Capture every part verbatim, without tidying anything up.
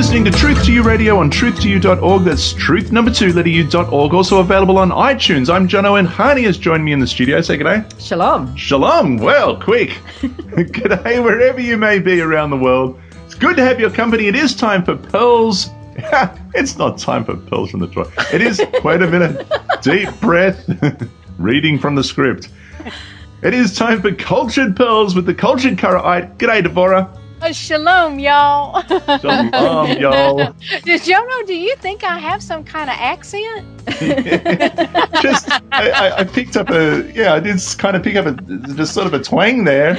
listening to Truth to You Radio on truth to you dot org. That's truth number two, letter u dot org. Also available on iTunes. I'm Jono, and Hani has joined me in the studio. Say g'day. Shalom. Shalom. Well, quick. G'day wherever you may be around the world. It's good to have your company. It is time for Pearls. It's not time for Pearls from the Toy. It is, wait a minute. Deep breath. Reading from the script. It is time for Cultured Pearls with the Cultured Karaite. G'day, Deborah. Uh, shalom, y'all. Shalom, y'all. Jono, do you think I have some kind of accent? Just, I, I, I picked up a, yeah, I did kind of pick up a, just sort of a twang there.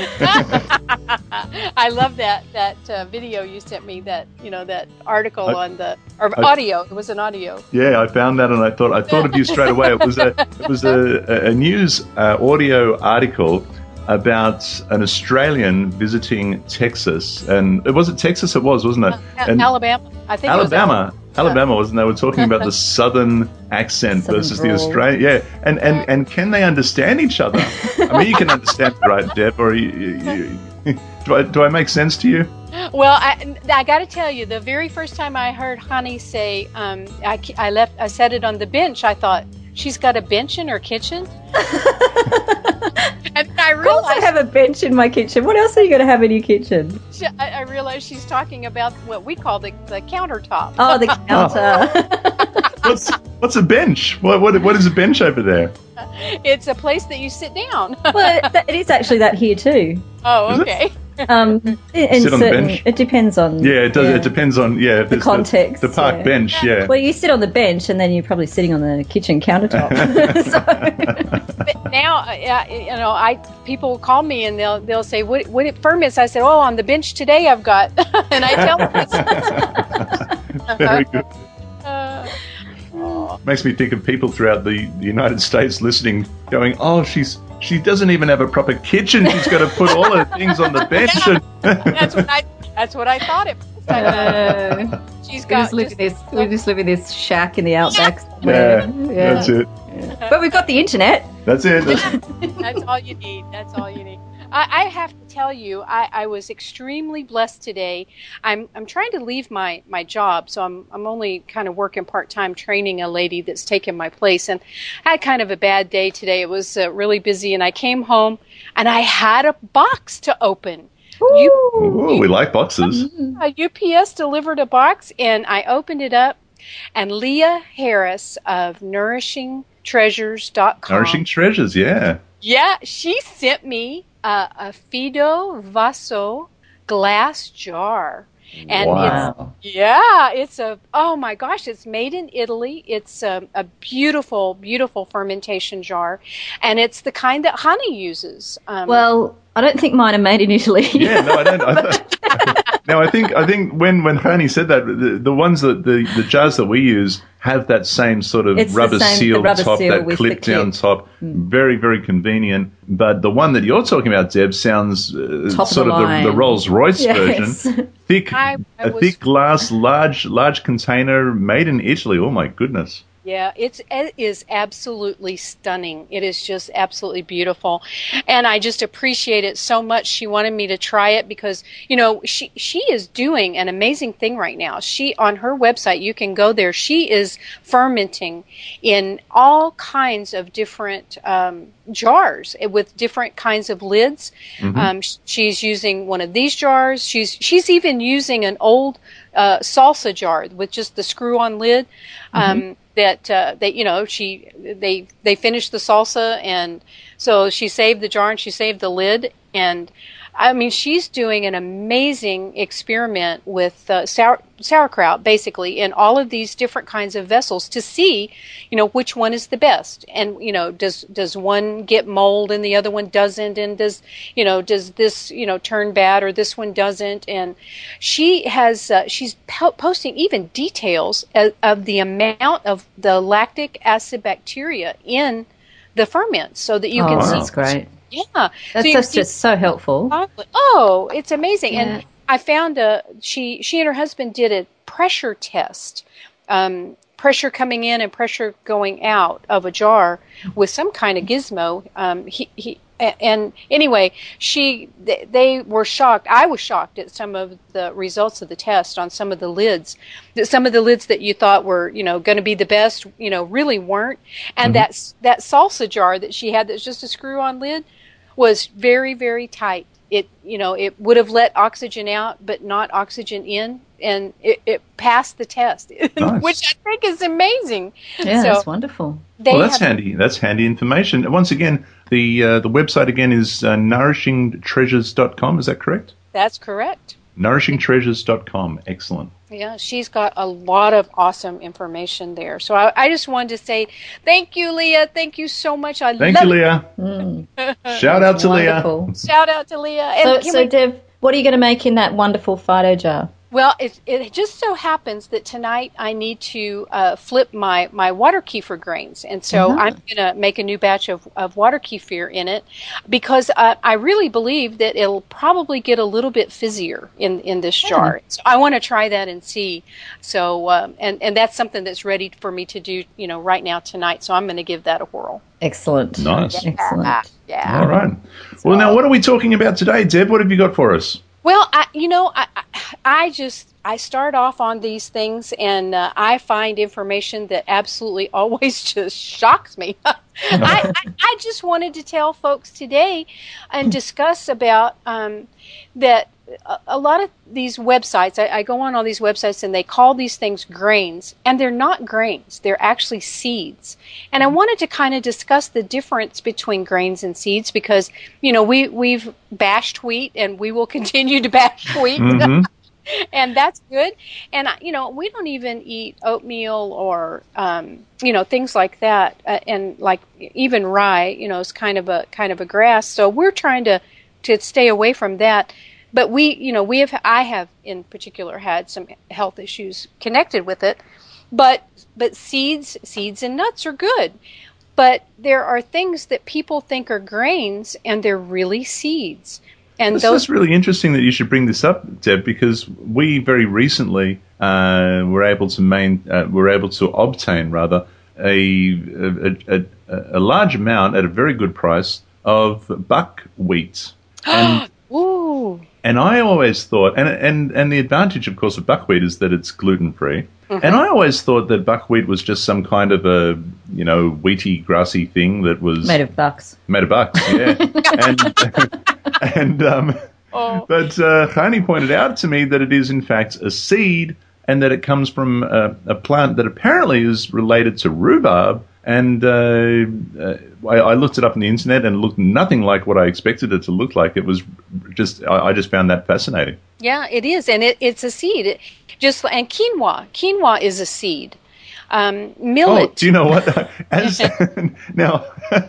I love that that uh, video you sent me. That you know that article I, on the or I, audio. It was an audio. Yeah, I found that and I thought I thought of you straight away. It was a it was a, a news uh, audio article about an Australian visiting Texas, and it was it Texas. It was, wasn't it? Uh, and Alabama. I think Alabama. It was Alabama. Alabama, wasn't they? We're talking about the southern accent Southern versus drawl. the Australian. Yeah, and, and, and can they understand each other? I mean, you can understand, right, Deb? Or you, you, you, do I do I make sense to you? Well, I, I got to tell you, the very first time I heard Hani say, um, I, I left, I set it on the bench. I thought she's got a bench in her kitchen. And I Of course I realized have a bench in my kitchen. What else are you going to have in your kitchen? she, I, I realized she's talking about what we call the, the countertop. Oh, the counter. What's what's a bench? What what what is a bench over there? It's a place that you sit down. Well, it, it is actually that here too. Oh, Is it? okay. Um, in Sit on the certain, bench? it depends on. Yeah, it does. It depends on yeah if The it's context, The, the park yeah. bench. Yeah. Well, you sit on the bench, and then you're probably sitting on the kitchen countertop. So, But now, uh, you know, I people will call me and they'll they'll say, "What what it ferments?" I said, "Oh, on the bench today, I've got," and I tell them. Very good. Uh, Makes me think of people throughout the, the United States listening, going, "Oh, she's she doesn't even have a proper kitchen. She's got to put all her things on the bench." Yeah. And that's what I that's what I thought it. Was. I uh, She's we got just live just- in this. We just live in this shack in the outback somewhere. yeah, that's it. But we've got the internet. That's it. That's, That's all you need. That's all you need. I, I have to tell you, I, I was extremely blessed today. I'm I'm trying to leave my, my job, so I'm I'm only kind of working part time training a lady that's taken my place. And I had kind of a bad day today. It was uh, really busy, and I came home and I had a box to open. You, ooh, we like boxes. uh, U P S delivered a box, and I opened it up, and Leah Harris of nourishing treasures dot com. Nourishing treasures. Yeah. Yeah, she sent me uh, a Fido Vaso glass jar. And Wow. it's, yeah, it's a, oh my gosh, it's made in Italy. It's a, a beautiful, beautiful fermentation jar. And it's the kind that Hani uses. Um, Well, I don't think mine are made in Italy. Yeah. No, I don't. I th- no, I think I think when when Hani said that, the, the ones that the, the jars that we use have that same sort of It's the rubber same- the seal rubber top, seal that with clip the down clip. top. Very very convenient. But the one that you're talking about, Deb, sounds uh, Top of sort the of the, line. the Rolls Royce Yes. version. Thick, I- I a was- thick glass, large large container, made in Italy. Oh my goodness. Yeah, it's, it is absolutely stunning. It is just absolutely beautiful. And I just appreciate it so much. She wanted me to try it because, you know, she, she is doing an amazing thing right now. She, on her website, you can go there. She is fermenting in all kinds of different, um, jars with different kinds of lids. Mm-hmm. Um, sh- she's using one of these jars. She's, she's even using an old, uh, salsa jar with just the screw-on lid. Um, Mm-hmm. that uh, they, you know, she they they finished the salsa, and so she saved the jar and she saved the lid. And I mean, she's doing an amazing experiment with uh, sour, sauerkraut, basically, in all of these different kinds of vessels to see, you know, which one is the best. And, you know, does does one get mold and the other one doesn't? And does, you know, does this, you know, turn bad or this one doesn't? And she has, uh, she's po- posting even details of, of the amount of the lactic acid bacteria in the ferment so that you Oh, can see. that's great. Yeah. That's So you just, see- just so helpful. Oh, it's amazing. Yeah. And I found a she she and her husband did a pressure test. Um, pressure coming in and pressure going out of a jar with some kind of gizmo. Um, he, he a- and anyway, she th- they were shocked. I was shocked at some of the results of the test on some of the lids. That some of the lids that you thought were, you know, going to be the best, you know, really weren't. And Mhm. that's that salsa jar that she had that's just a screw-on lid was very, very tight. It, you know, it would have let oxygen out, but not oxygen in, and it, it passed the test, Nice. which I think is amazing. Yeah, So that's wonderful. they Well, that's have- handy. That's handy information. Once again, the uh, the website again is uh, nourishing treasures dot com. Is that correct? That's correct. nourishing treasures dot com. Excellent. Yeah, she's got a lot of awesome information there. So I, I just wanted to say thank you, Leah. Thank you so much. I Thank love you, Leah. Mm, Shout out to wonderful. it. Shout out to Leah. And So, can so we- Dev, what are you going to make in that wonderful Fido jar? Well, it, it just so happens that tonight I need to uh, flip my, my water kefir grains. And so Uh-huh. I'm going to make a new batch of, of water kefir in it because uh, I really believe that it'll probably get a little bit fizzier in, in this jar. So I want to try that and see. So, um, and, and that's something that's ready for me to do, you know, right now tonight. So I'm going to give that a whirl. Excellent. Nice. Excellent. Yeah. All right. Well, now what are we talking about today, Deb? What have you got for us? Well, I, you know, I, I, I just I start off on these things, and uh, I find information that absolutely always just shocks me. I, I, I just wanted to tell folks today and discuss about um, that a, a lot of these websites. I, I go on all these websites, and they call these things grains, and they're not grains. They're actually seeds. And I wanted to kind of discuss the difference between grains and seeds because, you know, we, we've bashed wheat and we will continue to bash wheat. Mhm. And that's good. And, I- you know, we don't even eat oatmeal or, um, you know, things like that. Uh, and like even rye, you know, is kind of a kind of a grass. So we're trying to, to stay away from that. But we, you know, we have, I have in particular had some health issues connected with it. But but seeds, seeds and nuts are good. But there are things that people think are grains, and they're really seeds. And This those is really interesting that you should bring this up, Deb, because we very recently uh, were able to main, uh, were able to obtain rather a a, a a large amount at a very good price of buckwheat. And ooh, And I always thought, and and and the advantage, of course, of buckwheat is that it's gluten free. Mm-hmm. And I always thought that buckwheat was just some kind of a, you know, wheaty, grassy thing that was Made of bucks. made of bucks. Yeah, and and um, Oh. but uh, Hani pointed out to me that it is in fact a seed, and that it comes from a, a plant that apparently is related to rhubarb. And uh, uh, I, I looked it up on the internet, and it looked nothing like what I expected it to look like. It was just, I, I just found that fascinating. yeah, it is, and it, it's a seed. It just and quinoa, quinoa is a seed. Um, Oh, millet. do you know what? As now,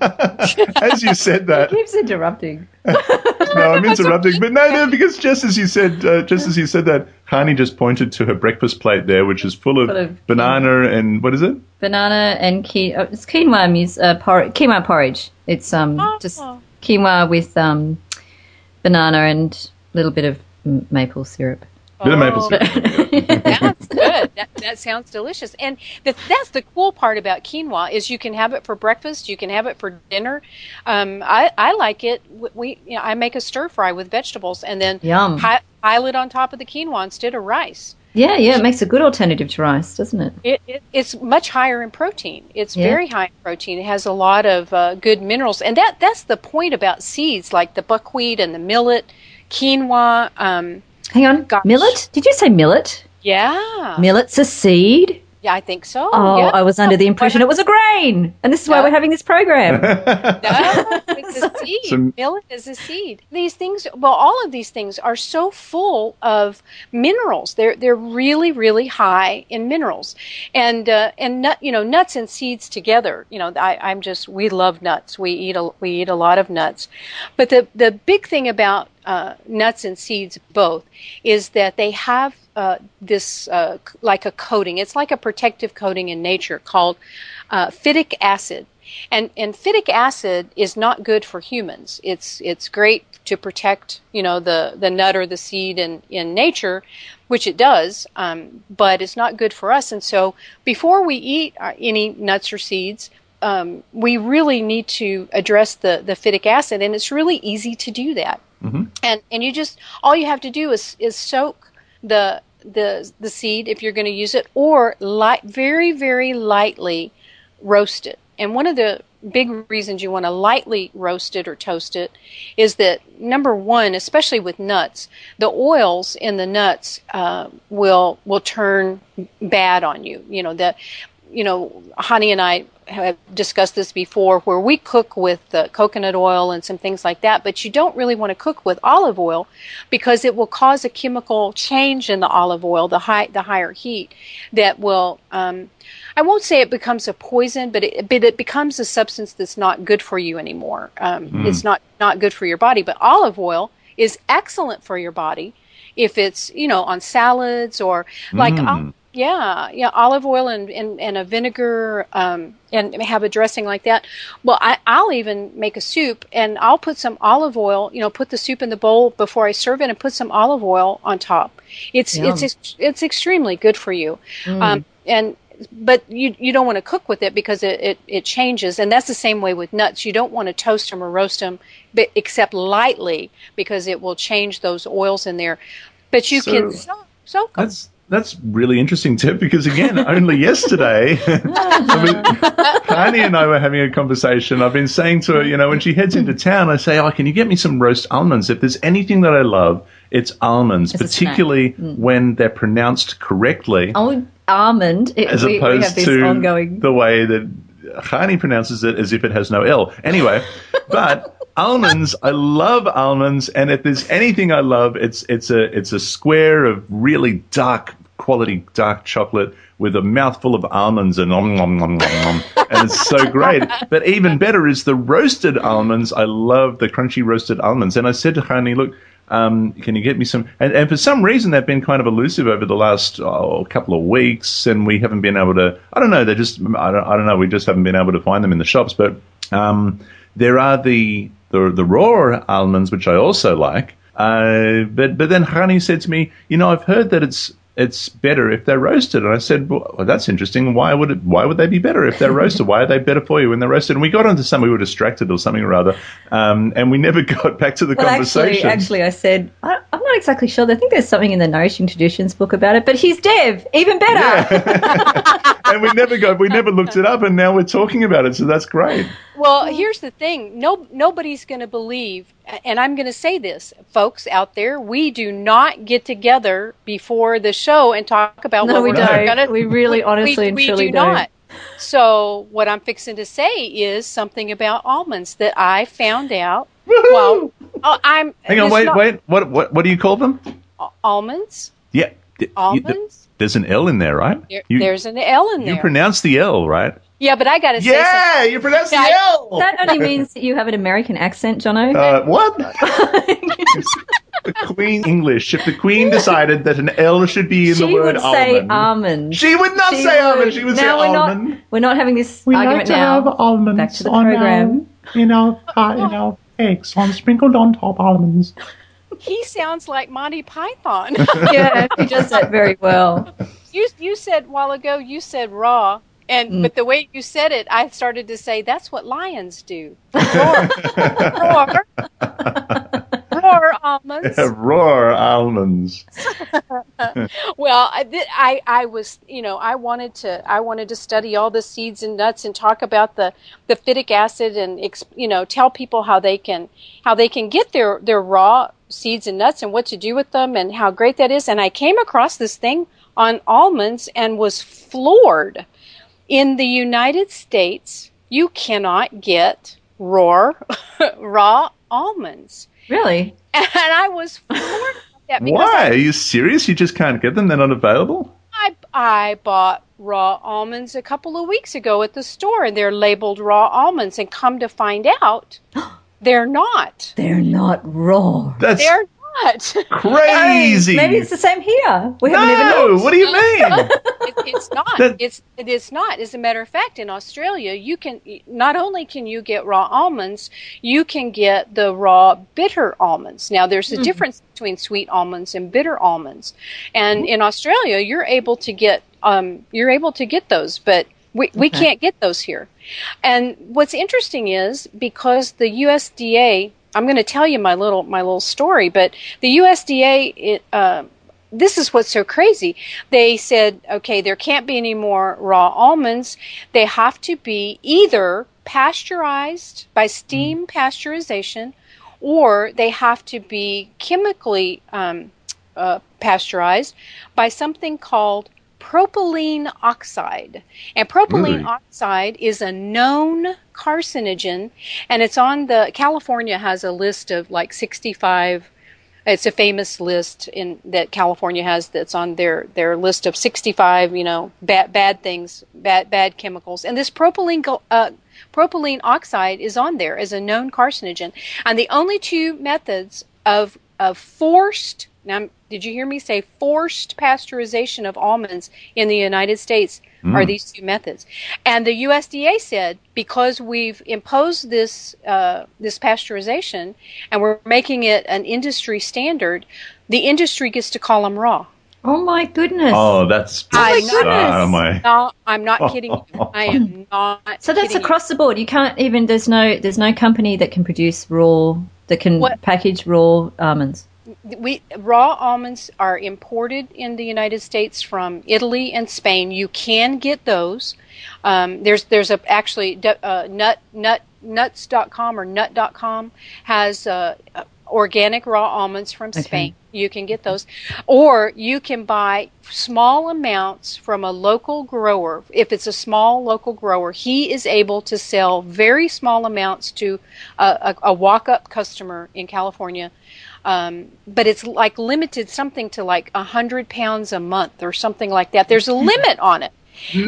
as you said that, Keeps interrupting. no, I'm interrupting, but no, no, because just as you said, uh, just as you said that, Hani just pointed to her breakfast plate there, which is full of, Full of banana and what is it? Banana and quinoa. Oh, it's quinoa means uh, por- quinoa porridge. It's um Oh. just quinoa with um banana and a little bit of m- maple syrup. Bit of maple Oh. syrup. That's good. That, that sounds delicious. And the, that's the cool part about quinoa is you can have it for breakfast, you can have it for dinner. Um, I, I like it. We, you know, I make a stir fry with vegetables and then Yum. pi- pile it on top of the quinoa instead of rice. Yeah, yeah, it makes a good alternative to rice, doesn't it? It, it, it's much higher in protein. It's Yeah. very high in protein. It has a lot of uh, good minerals, and that that's the point about seeds like the buckwheat and the millet, quinoa. Um, Hang on. Gosh. Millet? Did you say millet? yeah, Millet's a seed? yeah, I think so. Oh, yeah. I was under the impression it was a grain. And this is why No. we're having this program. No, it's a seed. So- Millet is a seed. These things, well, all of these things are so full of minerals. They're they're really really high in minerals, and uh, and nut, you know, nuts and seeds together. You know, I, I'm just we love nuts. We eat a we eat a lot of nuts, but the the big thing about uh, nuts and seeds both is that they have uh, this uh, c- like a coating. It's like a protective coating in nature called uh, phytic acid. And and phytic acid is not good for humans. It's it's great to protect, you know, the, the nut or the seed in, in nature, which it does, um, but it's not good for us. And so before we eat uh, any nuts or seeds, um, we really need to address the, the phytic acid, and it's really easy to do that. Mm-hmm. And and you just all you have to do is is soak the the the seed if you're going to use it, or light very very lightly roast it. And one of the big reasons you want to lightly roast it or toast it is that, number one, especially with nuts, the oils in the nuts uh, will will turn bad on you. You know, the you know, Hani and I have discussed this before, where we cook with uh, coconut oil and some things like that, but you don't really want to cook with olive oil because it will cause a chemical change in the olive oil, the high, the higher heat, that will, um, I won't say it becomes a poison, but it, but it becomes a substance that's not good for you anymore. Um, mm. It's not, not good for your body, but olive oil is excellent for your body if it's, you know, on salads or like, mm. Yeah, yeah, olive oil and, and, and a vinegar um, and have a dressing like that. Well, I, I'll even make a soup, and I'll put some olive oil, you know, put the soup in the bowl before I serve it and put some olive oil on top. It's Yum. it's it's extremely good for you. Mm. Um, and but you you don't want to cook with it because it, it, it changes, and that's the same way with nuts. You don't want to toast them or roast them, but except lightly, because it will change those oils in there. But you so, can soak, soak them. That's- That's really interesting, Tip, because, again, only yesterday, Hani and I were having a conversation. I've been saying to her, you know, when she heads into town, I say, oh, can you get me some roast almonds? If there's anything that I love, it's almonds, it's particularly mm. when they're pronounced correctly. Oh, almond. It, as we, opposed we have this to ongoing... the way that Hani pronounces it as if it has no L. Anyway, but... almonds, I love almonds, and if there's anything I love, it's it's a it's a square of really dark quality dark chocolate with a mouthful of almonds and nom nom nom nom nom, and it's so great. But even better is the roasted almonds. I love the crunchy roasted almonds. And I said to Hani, look, um, can you get me some? And, and for some reason, they've been kind of elusive over the last oh, couple of weeks, and we haven't been able to. I don't know. They just I don't I don't know. We just haven't been able to find them in the shops, but. Um, There are the, the the raw almonds, which I also like. Uh, but but then Hani said to me, you know, I've heard that it's it's better if they're roasted. And I said, well, that's interesting. Why would it? Why would they be better if they're roasted? Why are they better for you when they're roasted? And we got onto some. We were distracted or something or other, um, and we never got back to the well, conversation. Actually, actually, I said I, I'm not exactly sure. I think there's something in the Nourishing Traditions book about it. But he's Dev, even better. Yeah. And we never got. We never looked it up, and now we're talking about it. So that's great. Well, here's the thing. No, nobody's going to believe, and I'm going to say this, folks out there, we do not get together before the show and talk about no, what we we're don't. going to... We really, honestly we, and we truly do don't. not. So what I'm fixing to say is something about almonds that I found out. Woo-hoo! Well, oh, I'm... Hang on, wait, not, wait. What, what, what do you call them? Almonds? Yeah. Almonds? You, there's an L in there, right? There, you, there's an L in there. You pronounce the L, right? Yeah, but I got to say Yeah, something. you pronounce the Yeah, L. That only means that you have an American accent, Jono. Uh, what? The Queen English. If the Queen decided that an L should be in she the word would say almond. almond. She would not She say would. almond. She would now say we're almond. Not, we're not having this We argument like to now. have almonds Back to the on program. our, in our, uh, in our eggs, on sprinkled on top almonds. He sounds like Monty Python. Yeah, he does that very well. You you said a while ago, you said raw, and Mm. but the way you said it, I started to say that's what lions do. Roar, roar, roar almonds. Roar almonds. Well, I, th- I I was you know I wanted to I wanted to study all the seeds and nuts and talk about the, the phytic acid and you know tell people how they can how they can get their, their raw seeds and nuts and what to do with them and how great that is. And I came across this thing on almonds and was floored. In the United States, you cannot get raw raw almonds. Really? And I was floored at that. Because Why? I, Are you serious? You just can't get them? They're not available? I, I bought raw almonds a couple of weeks ago at the store, and they're labeled raw almonds. And come to find out, they're not. They're not raw. That's They're not. crazy. Maybe it's the same here. We haven't even No, looked. what do you mean? It, it's not. That- It's it is not. As a matter of fact, in Australia, you can not only can you get raw almonds, you can get the raw bitter almonds. Now, there's a mm. difference between sweet almonds and bitter almonds, and in Australia, you're able to get um you're able to get those, but We we Okay. can't get those here. And what's interesting is because the U S D A, I'm going to tell you my little my little story, but the U S D A, it, uh, this is what's so crazy. They said, okay, there can't be any more raw almonds. They have to be either pasteurized by steam pasteurization, or they have to be chemically um, uh, pasteurized by something called propylene oxide. And propylene Really? oxide is a known carcinogen, and it's on the, California has a list of like sixty-five, it's a famous list in that California has that's on their, their list of sixty-five, you know, bad bad things, bad bad chemicals. And this propylene go- uh, propylene oxide is on there as a known carcinogen. And the only two methods of of forced, now did you hear me say forced pasteurization of almonds in the United States are Mm. these two methods. And the U S D A said, because we've imposed this uh, this pasteurization and we're making it an industry standard, the industry gets to call them raw. Oh my goodness. Oh, that's Oh my bizarre, goodness. my. No, I'm not kidding you. I am not So that's kidding you. across the board. You can't even there's no there's no company that can produce raw that can What- package raw almonds. We raw almonds are imported in the United States from Italy and Spain. You can get those. Um, there's there's a actually uh, nut nut nuts dot com or nut dot com has uh, organic raw almonds from Okay. Spain. You can get those, or you can buy small amounts from a local grower. If it's a small local grower, he is able to sell very small amounts to a, a, a walk-up customer in California. Um, but it's like limited something to like a hundred pounds a month or something like that. There's a limit on it.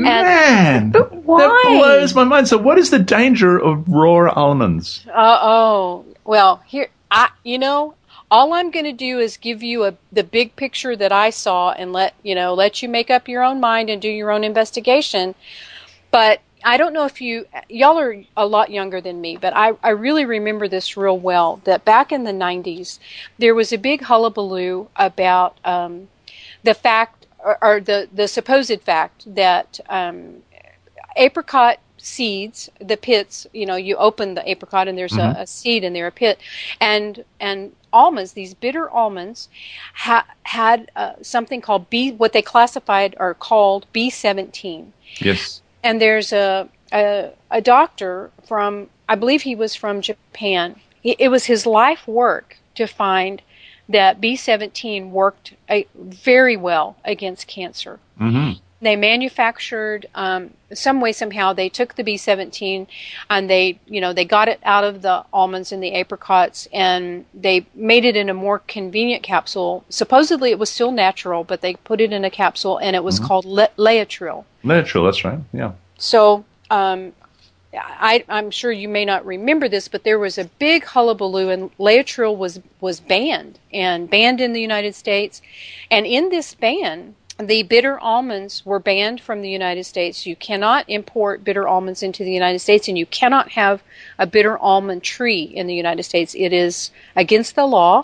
Man, But why? that blows my mind. So, what is the danger of raw almonds? Uh, oh, well, here, I, you know, all I'm going to do is give you a the big picture that I saw and let you know, let you make up your own mind and do your own investigation. But I don't know if you, y'all are a lot younger than me, but I, I really remember this real well, that back in the nineties, there was a big hullabaloo about um, the fact, or, or the, the supposed fact that um, apricot seeds, the pits, you know, you open the apricot and there's Mhm. a, a seed in there, a pit, and and almonds, these bitter almonds, ha- had uh, something called B, what they classified or called B seventeen. Yes. And there's a, a a doctor from, I believe he was from Japan. It, it was his life work to find that B seventeen worked a, very well against cancer. hmm They manufactured um, some way somehow. They took the B seventeen and they, you know, they got it out of the almonds and the apricots, and they made it in a more convenient capsule. Supposedly, it was still natural, but they put it in a capsule, and it was called Le- Laetrile. Natural, that's right. Yeah. So um, I, I'm sure you may not remember this, but there was a big hullabaloo, and Laetrile was was banned and banned in the United States. And in this ban, the bitter almonds were banned from the United States. You cannot import bitter almonds into the United States, and you cannot have a bitter almond tree in the United States. It is against the law.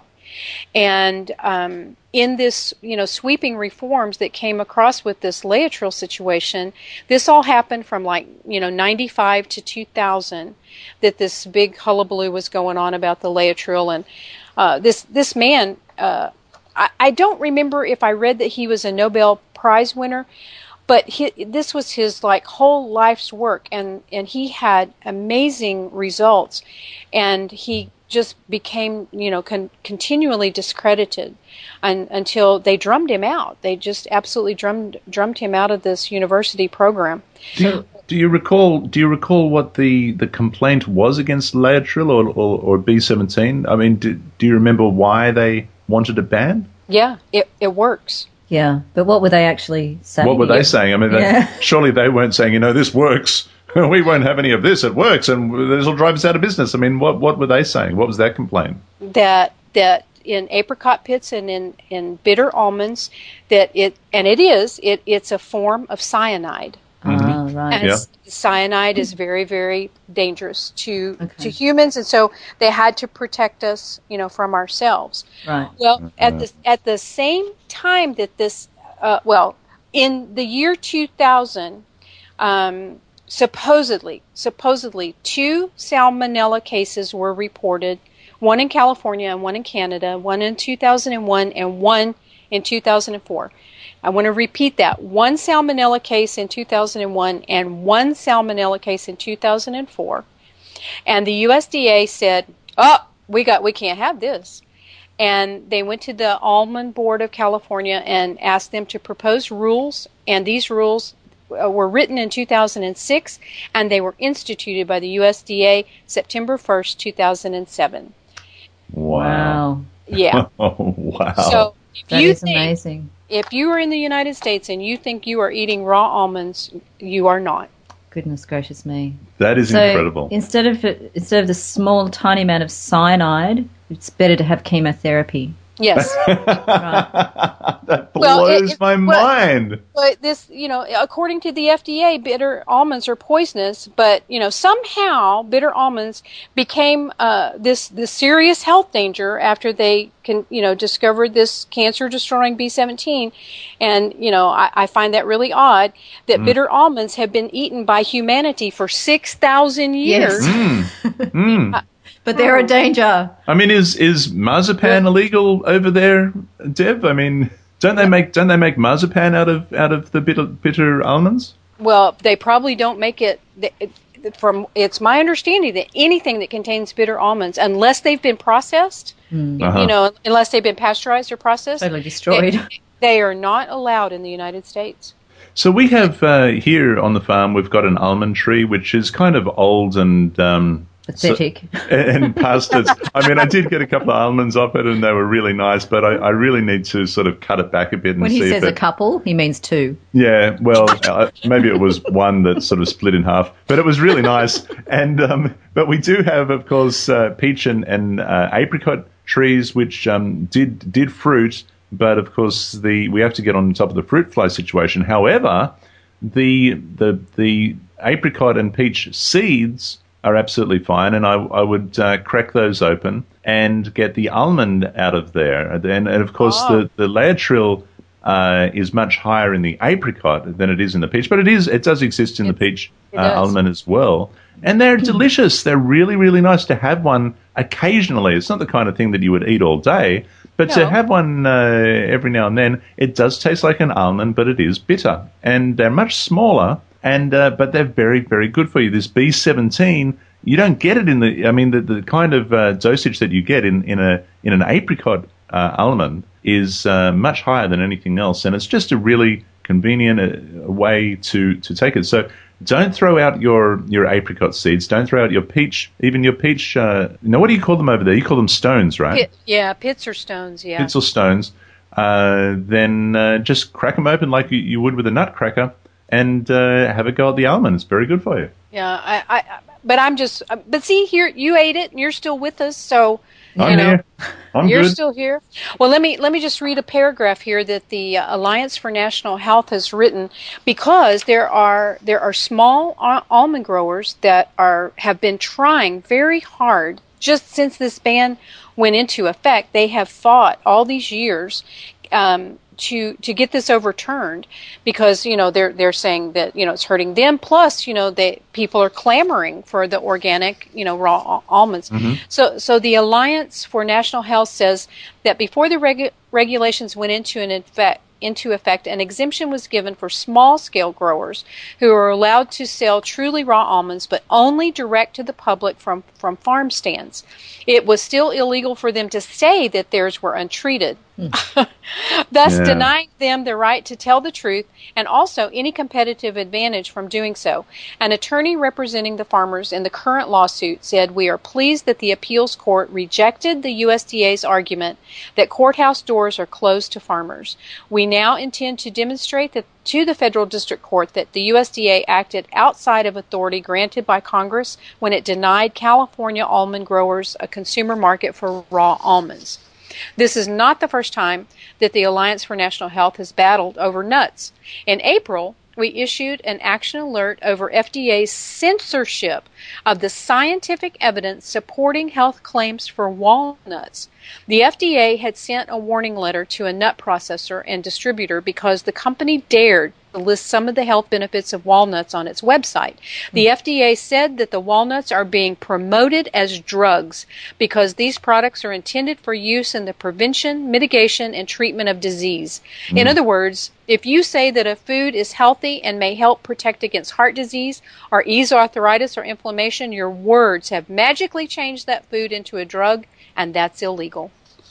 And um, in this, you know, sweeping reforms that came across with this Laetrile situation, this all happened from like, you know, ninety-five to two thousand, that this big hullabaloo was going on about the Laetrile. And uh, this this man, uh, I, I don't remember if I read that he was a Nobel Prize winner, but he, this was his like whole life's work, and, and he had amazing results, and he just became, you know, con- continually discredited un- until they drummed him out. They just absolutely drummed drummed him out of this university program. Do you, do you recall? Do you recall what the, the complaint was against Laetrile or, or, or B seventeen? I mean, do, do you remember why they wanted it banned? Yeah, it it works. Yeah, but what were they actually saying? What were they saying? I mean, they, Yeah. surely they weren't saying, you know, this works. We won't have any of this. It works, and this will drive us out of business. I mean, what what were they saying? What was their complaint? That that in apricot pits and in, in bitter almonds, that it and it is it it's a form of cyanide. Ah, right. And Yeah. s- cyanide is very, very dangerous to Okay. to humans, and so they had to protect us, you know, from ourselves. Right. Well, at the at the same time that this, uh, well, in the year two thousand, Um, supposedly, supposedly, two salmonella cases were reported, one in California and one in Canada, one in two thousand one and one in two thousand four. I want to repeat that. One salmonella case in two thousand one and one salmonella case in two thousand four. And the U S D A said, oh, we got, we can't have this. And they went to the Almond Board of California and asked them to propose rules. And these rules were written in two thousand six, and they were instituted by the U S D A September first, two thousand seven. Wow. Yeah. Oh, wow. So if That you is think, amazing. if you are in the United States and you think you are eating raw almonds, you are not. Goodness gracious me. That is So incredible. instead of it, instead of the small tiny amount of cyanide, it's better to have chemotherapy. Yes. That blows Well, it- it- my well- mind. But this, you know, according to the F D A, bitter almonds are poisonous. But you know, somehow bitter almonds became uh, this this serious health danger after they can, you know, discovered this cancer-destroying B seventeen. And you know, I, I find that really odd that Mm. bitter almonds have been eaten by humanity for six thousand years. Yes. Mm. Mm. But they're a danger. I mean, is is marzipan illegal over there, Dev? I mean, don't they make don't they make marzipan out of out of the bitter bitter almonds? Well, they probably don't make it. From it's my understanding that anything that contains bitter almonds, unless they've been processed, Uh-huh. you know, unless they've been pasteurized or processed, Totally destroyed. They, they are not allowed in the United States. So we have uh, here on the farm, we've got an almond tree which is kind of old and um, Pathetic. so- and past its. I mean, I did get a couple of almonds off it, and they were really nice. But I, I really need to sort of cut it back a bit and When he see says if a it, couple, he means two. Yeah, well, uh, maybe it was one that sort of split in half, but it was really nice. And um, but we do have, of course, uh, peach and, and uh, apricot trees, which um, did did fruit, but of course the we have to get on top of the fruit fly situation. However, the the the apricot and peach seeds are absolutely fine, and I I would uh, crack those open and get the almond out of there, and, and of course Oh. the the laetrile uh, is much higher in the apricot than it is in the peach, but it is it does exist in the peach it uh, does. almond as well, and they're delicious. They're really really nice to have one occasionally. It's not the kind of thing that you would eat all day, but to No. have one uh, every now and then, it does taste like an almond, but it is bitter, and they're much smaller, and uh, but they're very very good for you. This B seventeen. You don't get it in the. I mean, the, the kind of uh, dosage that you get in, in a in an apricot uh, almond is uh, much higher than anything else, and it's just a really convenient uh, way to, to take it. So don't throw out your, your apricot seeds. Don't throw out your peach, even your peach. Uh, now, what do you call them over there? You call them stones, right? Pit, yeah, pits or stones. Yeah. Pits or stones. Uh, then uh, just crack them open like you, you would with a nutcracker, and uh, have a go at the almond. It's very good for you. Yeah, I, I, but I'm just, but see here, you ate it, and you're still with us, so I'm you know, here. I'm you're good. still here. Well, let me let me just read a paragraph here that the uh, Alliance for National Health has written, because there are there are small al- almond growers that are have been trying very hard just since this ban went into effect. They have fought all these years. Um, to to get this overturned, because you know they're they're saying that you know it's hurting them, plus you know they people are clamoring for the organic you know raw al- almonds. Mm-hmm. So so the Alliance for National Health says that before the regu- regulations went into an effect into effect, an exemption was given for small-scale growers who are allowed to sell truly raw almonds, but only direct to the public from, from farm stands. It was still illegal for them to say that theirs were untreated, thus Yeah. denying them the right to tell the truth and also any competitive advantage from doing so. An attorney representing the farmers in the current lawsuit said, "We are pleased that the appeals court rejected the U S D A's argument that courthouse doors are closed to farmers. We now intend to demonstrate that to the federal district court that the U S D A acted outside of authority granted by Congress when it denied California almond growers a consumer market for raw almonds." This is not the first time that the Alliance for National Health has battled over nuts. In April, we issued an action alert over F D A's censorship of the scientific evidence supporting health claims for walnuts. The F D A had sent a warning letter to a nut processor and distributor because the company dared to list some of the health benefits of walnuts on its website. The F D A said that the walnuts are being promoted as drugs because these products are intended for use in the prevention, mitigation, and treatment of disease. Mm. In other words, if you say that a food is healthy and may help protect against heart disease or ease arthritis or inflammation, your words have magically changed that food into a drug, and that's illegal.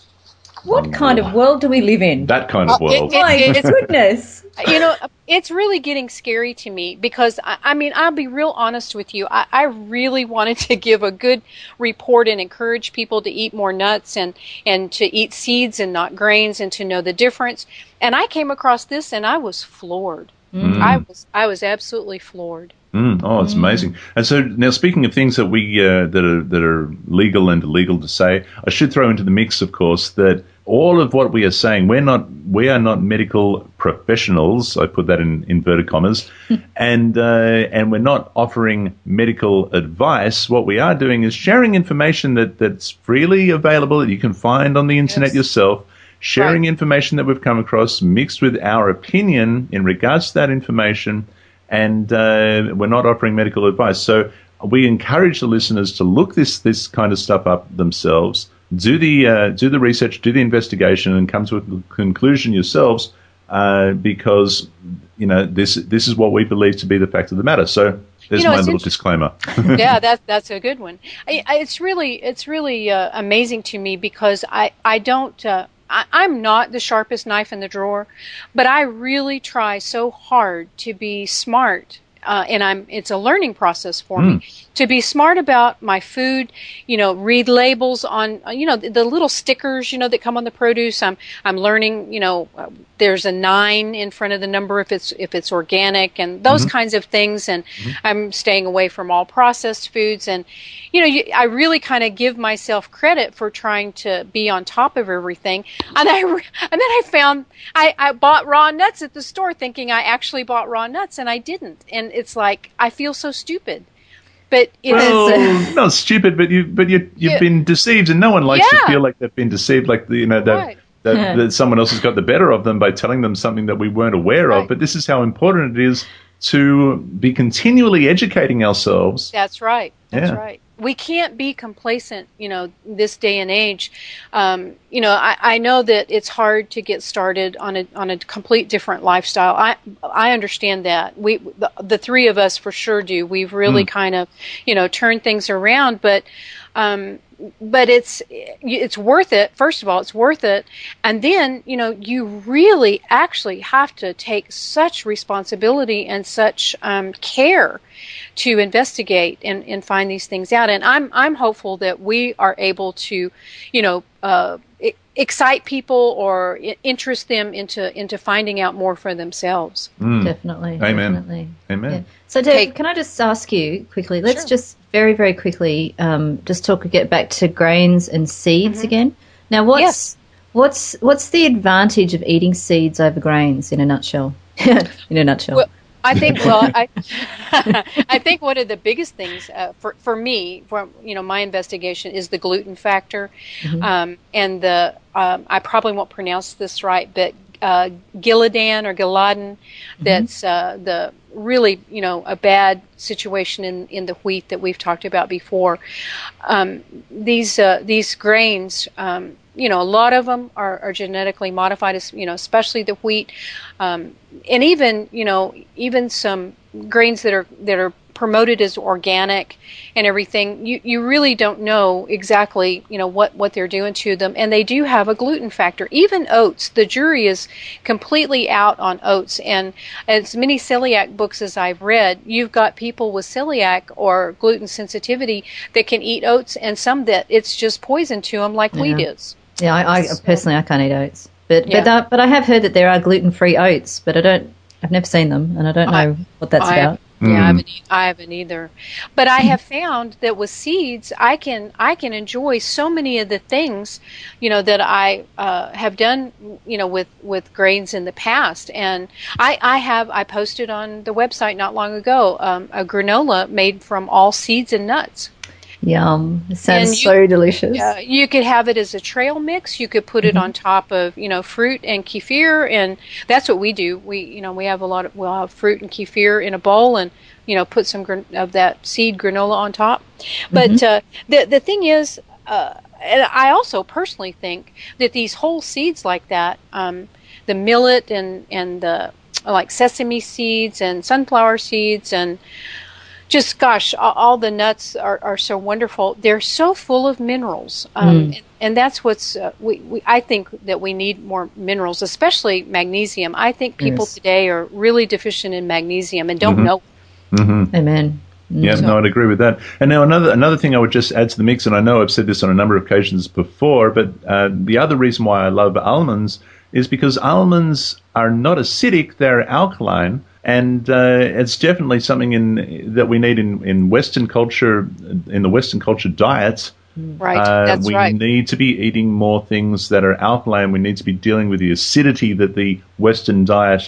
What kind of world do we live in? That kind of world. It, it, it, My goodness. You know, it's really getting scary to me because, I, I mean, I'll be real honest with you. I, I really wanted to give a good report and encourage people to eat more nuts and, and to eat seeds and not grains and to know the difference. And I came across this and I was floored. Mm. I was I was absolutely floored. Mm. Oh, it's mm. amazing. And so now, speaking of things that we uh, that are that are legal and illegal to say, I should throw into the mix, of course, that all of what we are saying, we're not we are not medical professionals. I put that in inverted commas, and uh, and we're not offering medical advice. What we are doing is sharing information that, that's freely available that you can find on the internet yes. yourself. Sharing right. information that we've come across, mixed with our opinion in regards to that information, and uh, we're not offering medical advice. So we encourage the listeners to look this this kind of stuff up themselves, do the uh, do the research, do the investigation, and come to a conclusion yourselves, uh, because you know this this is what we believe to be the fact of the matter. So there's you know, my little disclaimer. Yeah, that's that's a good one. I, I, it's really it's really uh, amazing to me because I I don't. Uh, I'm not the sharpest knife in the drawer, but I really try so hard to be smart, uh, and I'm. It's a learning process for mm. me to be smart about my food. You know, read labels on. You know, the, the little stickers. You know, that come on the produce. I'm. I'm learning. You know, uh, there's a nine in front of the number if it's if it's organic and those mm-hmm. kinds of things. And mm-hmm. I'm staying away from all processed foods. And you know, you, I really kind of give myself credit for trying to be on top of everything. And I and then I found I, I bought raw nuts at the store, thinking I actually bought raw nuts, and I didn't. And it's like I feel so stupid. But it well, is uh, not stupid, but you but you you've yeah. been deceived, and no one likes yeah. to feel like they've been deceived, like the, you know that. Right. That, yeah. that someone else has got the better of them by telling them something that we weren't aware right. of. But this is how important it is to be continually educating ourselves. That's right. That's yeah. right. We can't be complacent, you know, this day and age. Um, you know, I, I know that it's hard to get started on a on a complete different lifestyle. I I understand that. We the, the three of us for sure do. We've really mm. kind of, you know, turned things around, but um but it's it's worth it. First of all, it's worth it. And then, you know, you really actually have to take such responsibility and such um, care to investigate and, and find these things out. And I'm I'm hopeful that we are able to, you know, uh, excite people or interest them into into finding out more for themselves. Mm. Definitely. Amen. Definitely. Amen. Yeah. So, Dave, okay. can I just ask you quickly? Let's Sure. just very, very quickly um, just talk. Get back to grains and seeds Mm-hmm. again. Now, what's Yes. what's what's the advantage of eating seeds over grains in a nutshell? in a nutshell. Well, I think well, I I think one of the biggest things uh, for for me, for you know, my investigation is the gluten factor, Mm-hmm. um, and the um, I probably won't pronounce this right, but uh, Gillidan or Giladen, that's uh, the really you know a bad situation in, in the wheat that we've talked about before. Um, these uh, these grains. Um, You know, a lot of them are, are genetically modified, you know, especially the wheat, um, and even, you know, even some grains that are that are promoted as organic and everything. You you really don't know exactly, you know, what, what they're doing to them, and they do have a gluten factor. Even oats, the jury is completely out on oats, and as many celiac books as I've read, you've got people with celiac or gluten sensitivity that can eat oats, and some that it's just poison to them, like Yeah. wheat is. Yeah, I, I personally I can't eat oats, but Yeah. but uh, but I have heard that there are gluten-free oats, but I don't. I've never seen them, and I don't know I- what that's I- about. Yeah, Mm. I haven't, e- I haven't either. But I have found that with seeds, I can I can enjoy so many of the things, you know, that I uh, have done, you know, with, with grains in the past. And I, I have I posted on the website not long ago um, a granola made from all seeds and nuts. Yum. It sounds And you- so delicious. Uh, you could have it as a trail mix. You could put it on top of, you know, fruit and kefir, and that's what we do. We, you know, we have a lot of, we'll have fruit and kefir in a bowl, and you know, put some gran- of that seed granola on top. But uh, the the thing is, uh, and I also personally think that these whole seeds like that, um, the millet and and the like sesame seeds and sunflower seeds and just gosh, all, all the nuts are, are so wonderful. They're so full of minerals, um, Mm. and, and that's what's uh, we, we. I think that we need more minerals, especially magnesium. I think people Yes. today are really deficient in magnesium and don't Mhm. know. Mm-hmm. Amen. Mm. Yeah, no, I'd agree with that. And now another another thing I would just add to the mix, and I know I've said this on a number of occasions before, but uh, the other reason why I love almonds is because almonds are not acidic; they're alkaline, and uh, it's definitely something in that we need in, in Western culture, in the Western culture diets. Right, Uh, that's we right. need to be eating more things that are alkaline. We need to be dealing with the acidity that the Western diet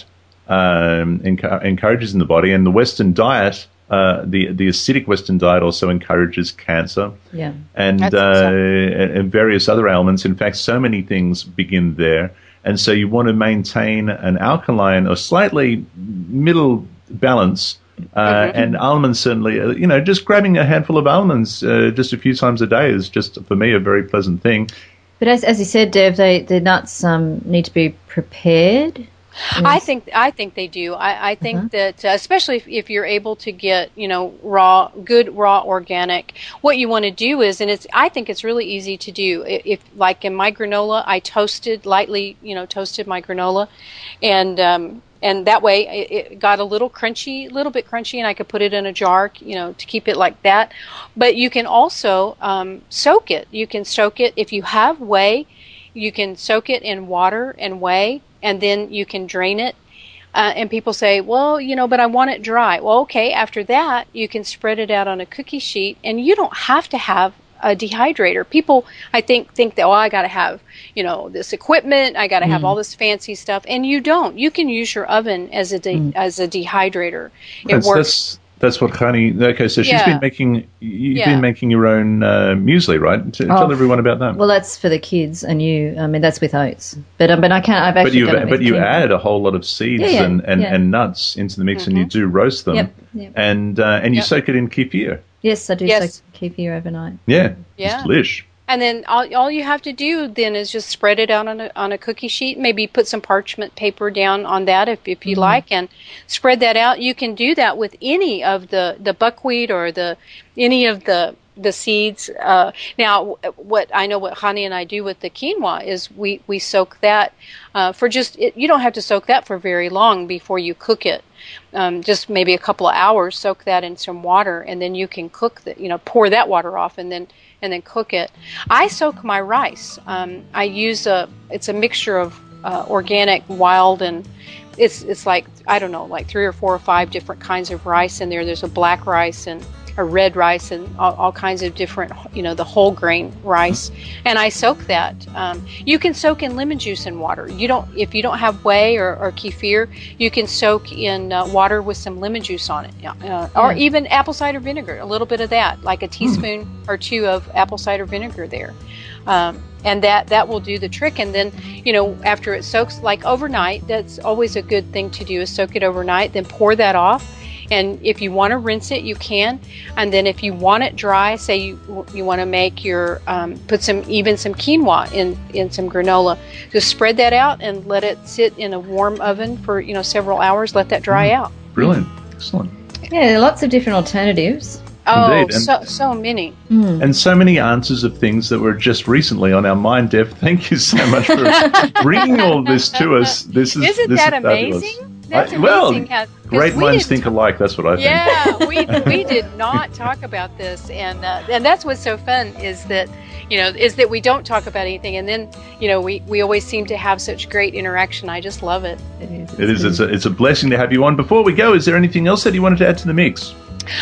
um, enc- encourages in the body, and the Western diet. Uh, the the acidic Western diet also encourages cancer Yeah. and That's uh, exactly. and and various other ailments. In fact, so many things begin there, and so you want to maintain an alkaline or slightly middle balance. Uh, Mm-hmm. And almonds certainly, uh, you know, just grabbing a handful of almonds uh, just a few times a day is just for me a very pleasant thing. But as, as you said, Dev, they, the nuts um, need to be prepared. I think I think they do. I, I think Uh-huh. that uh, especially if, if you're able to get, you know, raw, good raw organic, what you want to do is, and it's I think it's really easy to do. If, if like in my granola, I toasted lightly, you know, toasted my granola, and um, and that way it, it got a little crunchy, a little bit crunchy, and I could put it in a jar, you know, to keep it like that. But you can also um, soak it. You can soak it if you have whey. You can soak it in water and whey, and then you can drain it. Uh, and people say, well, you know, but I want it dry. Well, okay, after that, you can spread it out on a cookie sheet, and you don't have to have a dehydrator. People, I think, think that, oh, I got to have, you know, this equipment, I got to have all this fancy stuff, and you don't. You can use your oven as a de- as a dehydrator. It That's, works. that's that's what Khani. Okay, so she's Yeah. been making. You've Yeah. been making your own uh, muesli, right? T- Oh, Tell everyone about that. Well, that's for the kids, and you. I mean, that's with oats. But um, but I can't. I've but actually you done it but with you quinoa. add a whole lot of seeds Yeah, yeah, and, and, yeah. and nuts into the mix, and you Mm-hmm. do roast them. Yep, yep. And uh, and you Yep. soak it in kefir. Yes, I do Yes. soak kefir overnight. Yeah, Yeah. it's delish. And then all, all you have to do then is just spread it out on a, on a cookie sheet. Maybe put some parchment paper down on that if, if you like, and spread that out. You can do that with any of the, the buckwheat or the any of the the seeds. Uh, now, what I know what Hani and I do with the quinoa is we, we soak that uh, for just, it, you don't have to soak that for very long before you cook it. Um, just maybe a couple of hours, soak that in some water, and then you can cook the, you know, pour that water off and then and then cook it. I soak my rice. Um, I use a, it's a mixture of uh, organic, wild, and it's it's like, I don't know, like three or four or five different kinds of rice in there. There's a black rice and a red rice and all, all kinds of different, you know, the whole grain rice. And I soak that. Um, you can soak in lemon juice and water. You don't, if you don't have whey or, or kefir, you can soak in uh, water with some lemon juice on it, uh, or Yeah. even apple cider vinegar. A little bit of that, like a teaspoon or two of apple cider vinegar there. Um, and that, that will do the trick. And then, you know, after it soaks like overnight, that's always a good thing to do is soak it overnight, then pour that off. And if you want to rinse it, you can. And then if you want it dry, say you you want to make your, um, put some, even some quinoa in, in some granola, just spread that out and let it sit in a warm oven for, you know, several hours, let that dry out. Brilliant, excellent. Yeah, there are lots of different alternatives. Oh, Indeed, and- so, so many. And so many answers of things that were just recently on our mind, Dev. Thank you so much for bringing all this to us. This is Isn't this that is fabulous. amazing? That's I- well, amazing. how- 'cause Great we minds didn't think alike. That's what I think. Yeah, we we did not talk about this, and uh, and that's what's so fun is that, you know, is that we don't talk about anything, and then, you know, we, we always seem to have such great interaction. I just love it. It is. It is. It's a, it's a blessing to have you on. Before we go, is there anything else that you wanted to add to the mix?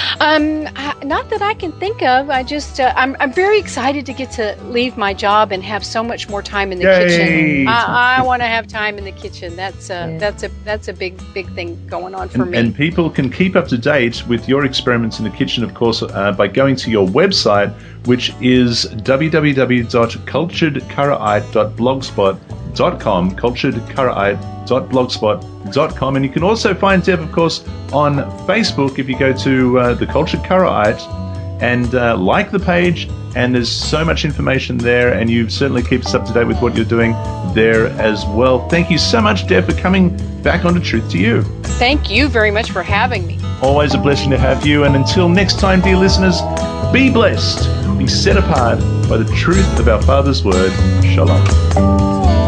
Um, I- not that I can think of. I just uh, I'm I'm very excited to get to leave my job and have so much more time in the Yay. kitchen. I, I want to have time in the kitchen. That's uh, Yeah. that's a that's a big big thing going on for And, me. and people can keep up to date with your experiments in the kitchen, of course, uh, by going to your website, which is w w w dot cultured karaite dot blogspot dot com, cultured karaite dot blogspot dot com. And you can also find Deb, of course, on Facebook if you go to uh, the Cultured Karaite and uh, like the page. And there's so much information there, and you certainly keep us up to date with what you're doing there as well. Thank you so much, Deb, for coming back on to Truth to You. Thank you very much for having me. Always a blessing to have you. And until next time, dear listeners, be blessed, be set apart by the truth of our Father's Word. Shalom.